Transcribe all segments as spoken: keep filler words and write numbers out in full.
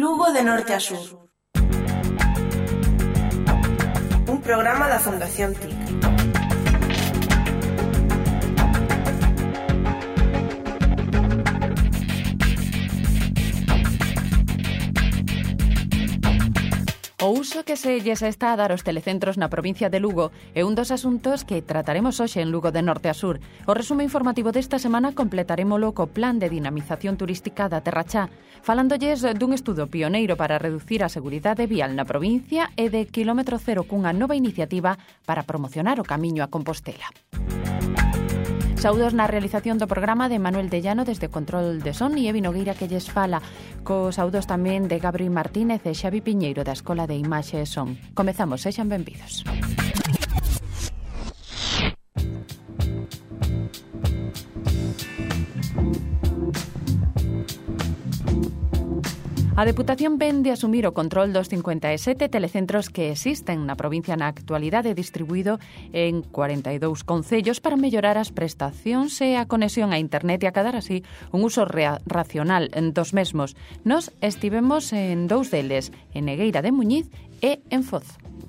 Lugo de norte a sur. Un programa da Fundación T I C. O uso que se lles está a dar aos telecentros na provincia de Lugo é un dos asuntos que trataremos hoxe en Lugo de norte a sur. O resumo informativo desta semana completarémolo co Plan de Dinamización Turística da Terra Chá, falándolles dun estudo pioneiro para reducir a seguridade vial na provincia e de Kilómetro Cero cunha nova iniciativa para promocionar o camiño a Compostela. Saudos na realización do programa de Manuel de Llano desde Control de Son e Evi Nogueira que lles fala, co saudos tamén de Gabri Martínez e Xavi Piñeiro da Escola de Imaxe e Son. Comezamos, sexan benvidos. A Deputación ven de asumir o control dos cincuenta e sete telecentros que existen na provincia na actualidade, distribuído en cuarenta e dous concellos para mellorar as prestacións e a conexión a internet e acadar así un uso racional dos mesmos. Nos estivemos en dous deles, en Negueira de Muñiz e en Foz.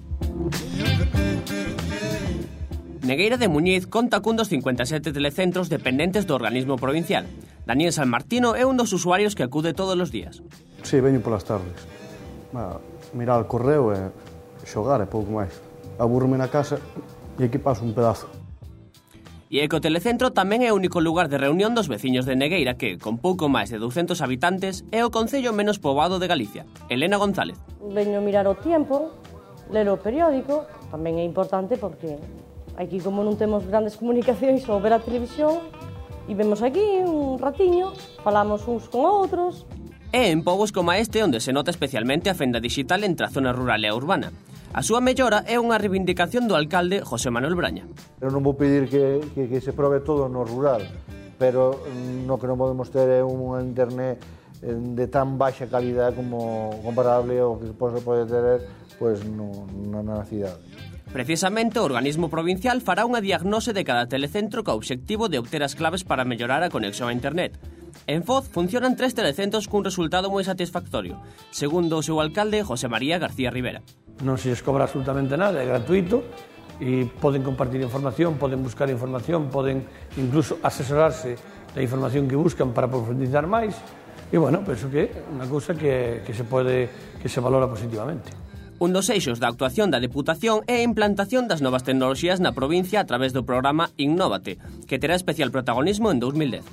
Negueira de Muñiz conta cun dos cincuenta e sete telecentros dependentes do organismo provincial. Daniel Sanmartino é un dos usuarios que acude todos os días. Si, veño polas tardes. Va, mirar o correo e xogar e pouco máis. Aburrome na casa e aquí paso un pedazo. E é que o telecentro tamén é o único lugar de reunión dos veciños de Negueira que, con pouco máis de douscentos habitantes, é o concello menos poboado de Galicia. Elena González. Veño mirar o tiempo, ler o periódico, tamén é importante porque aquí como non temos grandes comunicacións ou ver a televisión, e vemos aquí un ratiño, falamos uns con outros. É en povos como este onde se nota especialmente a fenda digital entre a zona rural e a urbana. A súa mellora é unha reivindicación do alcalde José Manuel Braña. Eu non vou pedir que, que, que se probe todo no rural, pero no que non podemos ter é unha internet de tan baixa calidad como comparable ao que se pode ter pues, no, na cidade. Precisamente, o organismo provincial fará unha diagnose de cada telecentro co obxectivo de obter as claves para mellorar a conexión a internet. En Foz funcionan tres telecentros cun resultado moi satisfactorio, segundo o seu alcalde José María García Rivera. Non se les cobra absolutamente nada, é gratuito e poden compartir información, poden buscar información, poden incluso asesorarse da información que buscan para profundizar máis e, bueno, penso que é unha cousa que, que, se pode, que se valora positivamente. Un dos eixos da actuación da Deputación é a implantación das novas tecnoloxías na provincia a través do programa Innóvate, que terá especial protagonismo en dos mil dez.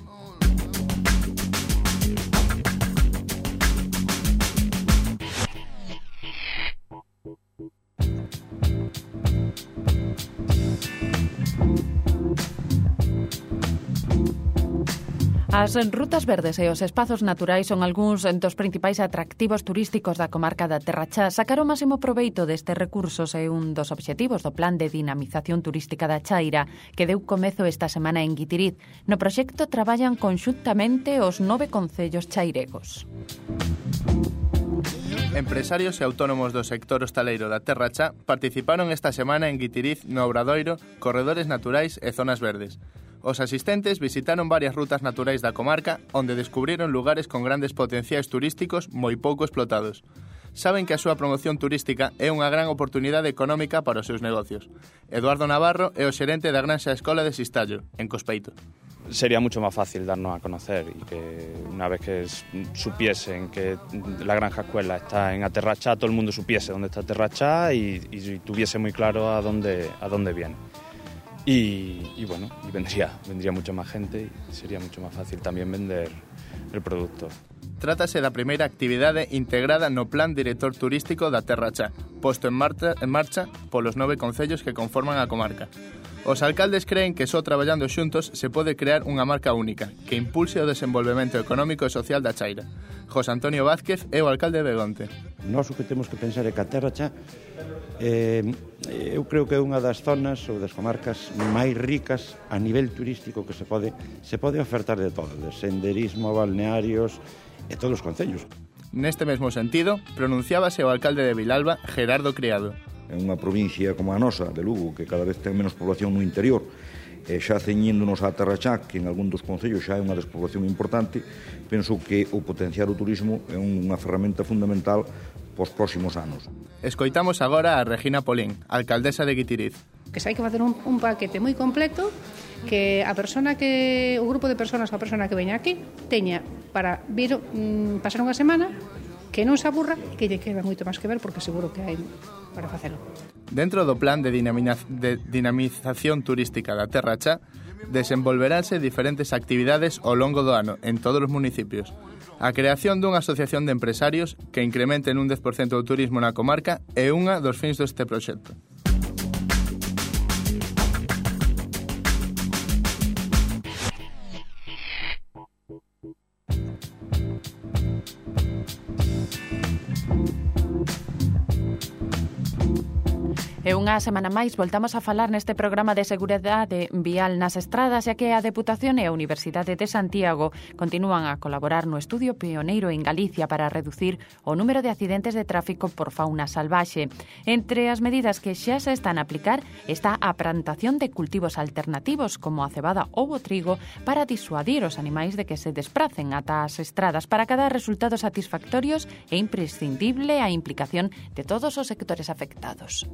As rutas verdes e os espazos naturais son algúns dos principais atractivos turísticos da comarca da Terra Chá. Sacar o máximo proveito destes recursos é un dos obxectivos do Plan de Dinamización Turística da Chaira, que deu comezo esta semana en Guitiriz. No proxecto traballan conxuntamente os nove concellos chairegos. Empresarios e autónomos do sector hostaleiro da Terra Chá participaron esta semana en Guitiriz, no Obradoiro, corredores naturais e zonas verdes. Os asistentes visitaron varias rutas naturais da comarca onde descubriron lugares con grandes potenciais turísticos moi pouco explotados. Saben que a súa promoción turística é unha gran oportunidade económica para os seus negocios. Eduardo Navarro é o xerente da Granxa Escola de Sistallo, en Cospeito. Sería mucho más fácil darnos a conocer y que una vez que supiesen que la Granja Escuela está en Terra Chá, todo el mundo supiese dónde está Terra Chá y, y tuviese muy claro a dónde, a dónde viene. Y, y bueno, y vendría, vendría mucha más gente y sería mucho más fácil también vender el producto. Trátase da primeira actividade integrada no Plan Director Turístico da Terra Chá, posto en marcha, en marcha polos nove concellos que conforman a comarca. Os alcaldes creen que só traballando xuntos se pode crear unha marca única que impulse o desenvolvemento económico e social da Chaira. José Antonio Vázquez é o alcalde de Begonte. Nós o que temos que pensar é que a Terra Chá eh, eu creo que é unha das zonas ou das comarcas máis ricas a nivel turístico que se pode se pode ofertar de todo, de senderismo, balnearios e todos os concellos. Neste mesmo sentido, pronunciábase o alcalde de Vilalba, Gerardo Criado. En unha provincia como a nosa, de Lugo, que cada vez ten menos población no interior E xa ceñíndonos a Terrachá, que en algún dos concellos xa é unha despoblación importante, penso que o potenciar o turismo é unha ferramenta fundamental pos próximos anos. Escoitamos agora a Regina Polín, alcaldesa de Guitiriz. Que se hai que facer un, un paquete moi completo que a persona que o grupo de persoas, a persona que veña aquí teña para vir mm, pasar unha semana, que non se aburra e que lle queda moito máis que ver, porque seguro que hai para facelo. Dentro do plan de, de dinamización turística da Terra Chá, desenvolveránse diferentes actividades ao longo do ano en todos os municipios. A creación dunha asociación de empresarios que incrementen un dez por cento do turismo na comarca é unha dos fins deste proxecto. E unha semana máis voltamos a falar neste programa de seguridade vial nas estradas, xa que a Deputación e a Universidade de Santiago continúan a colaborar no estudio pioneiro en Galicia para reducir o número de accidentes de tráfico por fauna salvaxe. Entre as medidas que xa se están a aplicar está a plantación de cultivos alternativos como a cebada ou o trigo para disuadir os animais de que se despracen ata as estradas. Para cada resultado satisfactorios é imprescindible a implicación de todos os sectores afectados.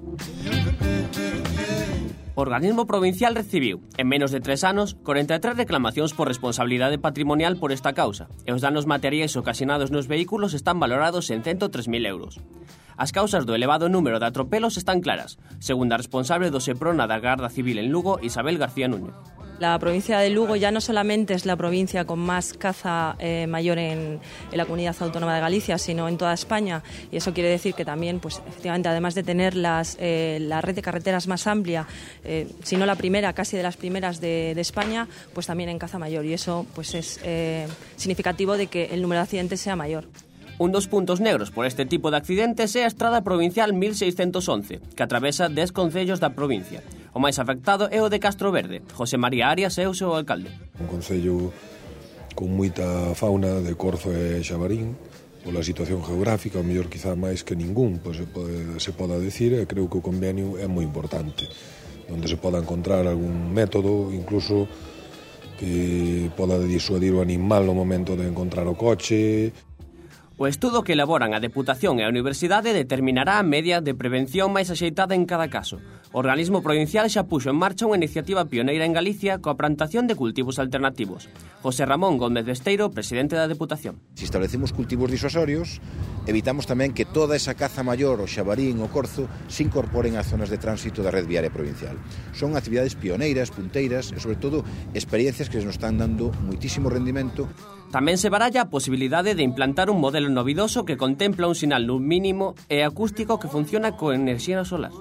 O organismo provincial recibiu, en menos de tres anos, corenta e tres reclamacións por responsabilidade patrimonial por esta causa, e os danos materiais ocasionados nos vehículos están valorados en ciento tres mil euros. As causas do elevado número de atropelos están claras, segundo a responsable do SEPRONA da Garda Civil en Lugo, Isabel García Núñez. La provincia de Lugo ya no solamente es la provincia con más caza eh, mayor en, en la comunidad autónoma de Galicia, sino en toda España, y eso quiere decir que también, pues efectivamente, además de tener las, eh, la red de carreteras más amplia, eh, si no la primera, casi de las primeras de, de España, pues también en caza mayor, y eso pues es eh, significativo de que el número de accidentes sea mayor. Un dos puntos negros por este tipo de accidentes é a Estrada Provincial mil seiscentos once, que atravesa dez concellos da provincia. O máis afectado é o de Castro Verde. José María Arias é o seu alcalde. Un concello con moita fauna de corzo e xabarín, pola situación geográfica, o mellor quizá máis que ningún, pois se, pode, se poda decir, e creo que o convenio é moi importante, onde se poda encontrar algún método, incluso que poda disuadir o animal no momento de encontrar o coche. O estudo que elaboran a Deputación e a Universidade determinará a media de prevención máis axeitada en cada caso. O organismo provincial xa puxo en marcha unha iniciativa pioneira en Galicia coa plantación de cultivos alternativos. José Ramón Gómez Besteiro, presidente da Deputación. Si establecemos cultivos disuasorios, evitamos tamén que toda esa caza maior, o xabarín, o corzo, se incorporen ás zonas de tránsito da red viaria provincial. Son actividades pioneiras, punteiras e, sobre todo, experiencias que nos están dando moitísimo rendimento. Tamén se baralla a posibilidade de implantar un modelo novidoso que contempla un sinal lumínimo e acústico que funciona con enerxía solar.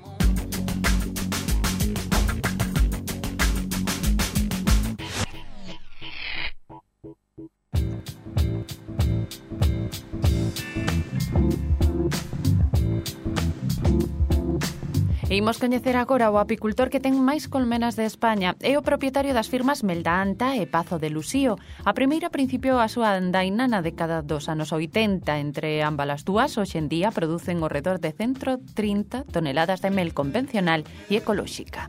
Imos coñecer agora o apicultor que ten máis colmenas de España. É o propietario das firmas Melda Anta e Pazo de Luxío. A primeira principiou a súa andaina na década dos anos oitenta. Entre ambas as dúas, hoxe en día producen ao redor de ciento trinta toneladas de mel convencional e ecolóxica.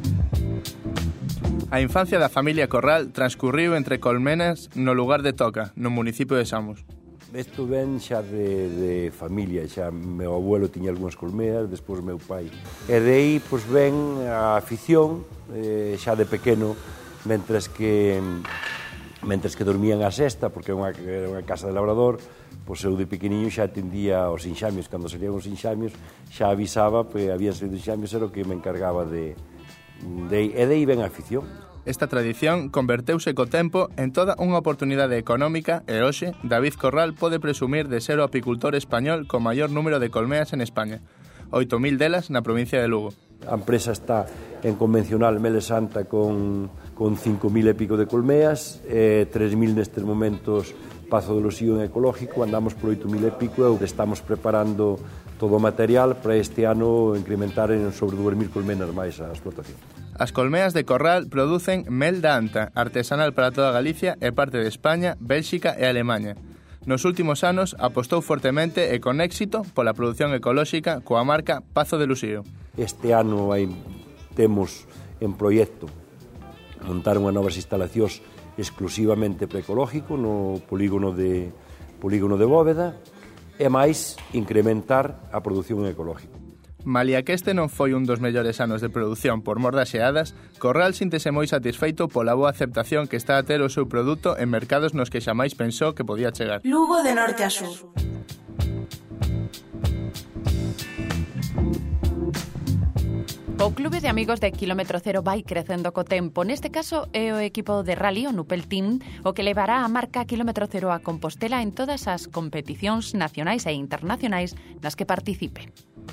A infancia da familia Corral transcurriu entre colmenas no lugar de Toca, no municipio de Samos. Isto ven xa de, de familia, xa meu abuelo tiña algunhas colmeas, despois meu pai. E de aí, pois, ven a afición, eh, xa de pequeno, mentres que mentres que dormían a sesta, porque era unha, era unha casa de labrador, pois eu de pequeniño xa atendía aos enxamios, cando salían os enxamios, xa avisaba, pois habían salido enxamios, era o que me encargaba de, de e de aí ven a afición. Esta tradición converteuse co tempo en toda unha oportunidade económica e hoxe David Corral pode presumir de ser o apicultor español con maior número de colmeas en España, oito mil delas na provincia de Lugo. A empresa está en convencional Mele Santa con, con cinco mil e pico de colmeas, e tres mil nestes momentos Pazo de Luxío en ecológico, andamos por oito mil e pico e estamos preparando todo o material para este ano incrementar en sobre dúas mil colmenas máis a explotación. As colmeas de Corral producen mel da anta, artesanal para toda Galicia e parte de España, Bélxica e Alemanha. Nos últimos anos apostou fortemente e con éxito pola produción ecolóxica coa marca Pazo de Luxío. Este ano hai, temos en proxecto montar unha novas instalacións exclusivamente para ecológico no polígono de, polígono de Bóveda e máis incrementar a produción ecológica. Malia que este non foi un dos mellores anos de produción por mor das xeadas, Corral síntese moi satisfeito pola boa aceptación que está a ter o seu produto en mercados nos que xamais pensou que podía chegar. Lugo de norte a sur. O Clube de Amigos de Kilómetro Cero vai crecendo co tempo. Neste caso é o equipo de rally, o Nupel Team, o que levará a marca Kilómetro Cero a Compostela en todas as competicións nacionais e internacionais nas que participe.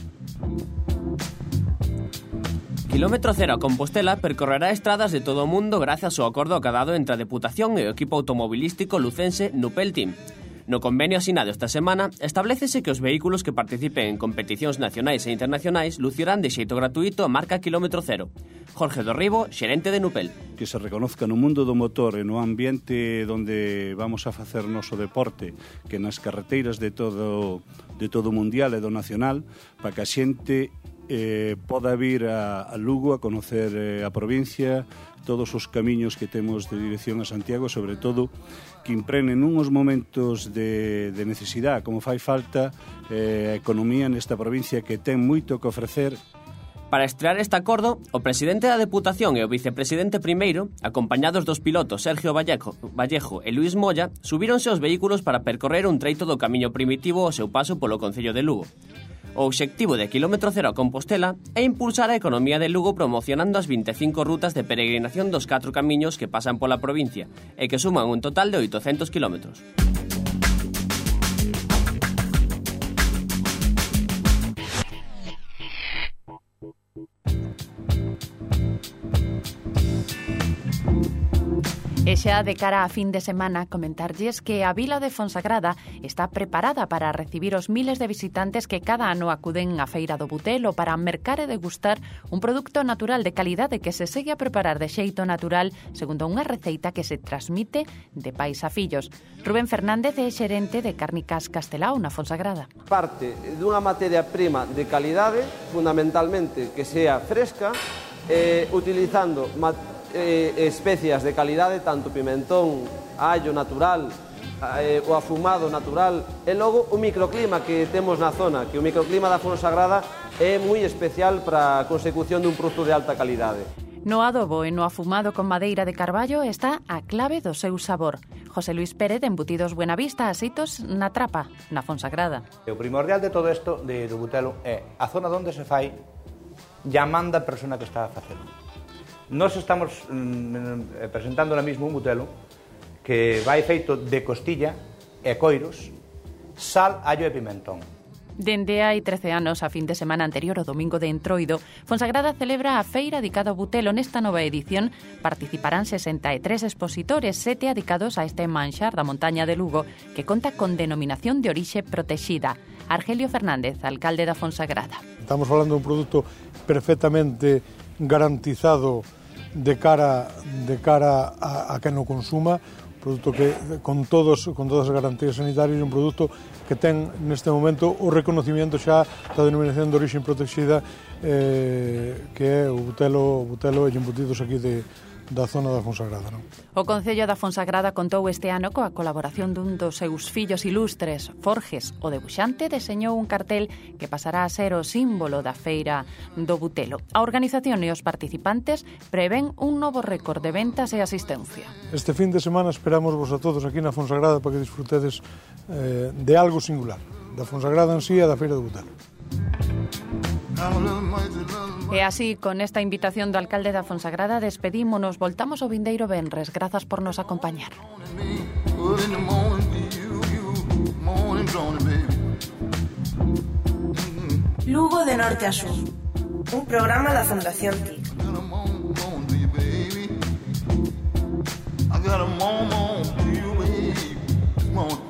Kilómetro Cero a Compostela percorrerá estradas de todo o mundo grazas ao acordo acadado entre a Deputación e o equipo automobilístico lucense Nupel Team. No convenio asinado esta semana, establécese que os vehículos que participen en competicións nacionais e internacionais lucirán de xeito gratuito a marca Kilómetro Cero. Jorge Dorribo, xerente de Nupel. Que se reconozca no mundo do motor e no ambiente onde vamos a facer noso deporte, que nas carreteiras de todo, de todo o mundial e do nacional, para que a xente eh, poda vir a, a Lugo a conocer eh, a provincia, todos os camiños que temos de dirección a Santiago, sobre todo que imprenen unhos momentos de, de necesidade, como fai falta eh, a economía nesta provincia que ten moito que ofrecer. Para estrear este acordo, o presidente da Deputación e o vicepresidente primeiro, acompañados dos pilotos Sergio Vallejo, Vallejo e Luís Molla, subíronse aos vehículos para percorrer un treito do camiño primitivo ao seu paso polo concello de Lugo. O obxectivo de Kilómetro Cero a Compostela é impulsar a economía de Lugo promocionando as vinte e cinco rutas de peregrinación dos catro camiños que pasan pola provincia e que suman un total de oitocentos kilómetros. E xa de cara a fin de semana comentarlles que a vila de Fonsagrada está preparada para recibir os miles de visitantes que cada ano acuden á Feira do Butelo para mercar e degustar un produto natural de calidade que se segue a preparar de xeito natural segundo unha receita que se transmite de pais a fillos. Rubén Fernández é xerente de Cárnicas Castelao na Fonsagrada. Parte dunha materia prima de calidade, fundamentalmente que sea fresca, eh, utilizando materiales Eh, especias de calidade, tanto pimentón, allo natural, eh, o afumado natural, e logo o microclima que temos na zona, que o microclima da Fonsagrada é moi especial para a consecución dun produto de alta calidade. No adobo e no afumado con madeira de carballo está a clave do seu sabor. José Luis Pérez, de Embutidos Buenavista, asitos na Trapa, na Fonsagrada. O primordial de todo isto de, do Butelo é a zona onde se fai llamando a persona que está a facelo. Nos estamos mm, presentando ahora mismo un butelo que vai feito de costilla e coiros, sal, allo e pimentón. Dende hai trece anos, a fin de semana anterior ao domingo de Entroido, Fonsagrada celebra a feira dedicada ao butelo. Nesta nova edición participarán sesenta e tres expositores, sete dedicados a este manxar da montaña de Lugo, que conta con denominación de orixe protexida. Argelio Fernández, alcalde da Fonsagrada. Estamos falando de un produto perfectamente garantizado de cara de cara a, a quen o consuma, produto que con todos con todas as garantías sanitarias, un produto que ten neste momento o reconocimiento xa da denominación de orixe protexida, eh, que é o butelo, butelo e embutidos aquí de da zona da Fonsagrada, non? O Concello da Fonsagrada contou este ano coa colaboración dun dos seus fillos ilustres. Forges, o debuxante, deseñou un cartel que pasará a ser o símbolo da feira do Butelo. A organización e os participantes prevén un novo récord de ventas e asistencia. Este fin de semana esperamos vos a todos aquí na Fonsagrada para que disfrutedes eh, de algo singular, da Fonsagrada en sí e da feira do Butelo. E así, con esta invitación do alcalde da Fonsagrada, despedímonos, voltamos ao vindeiro venres. Grazas por nos acompañar. Lugo de norte a sur, un programa da Fundación T I C.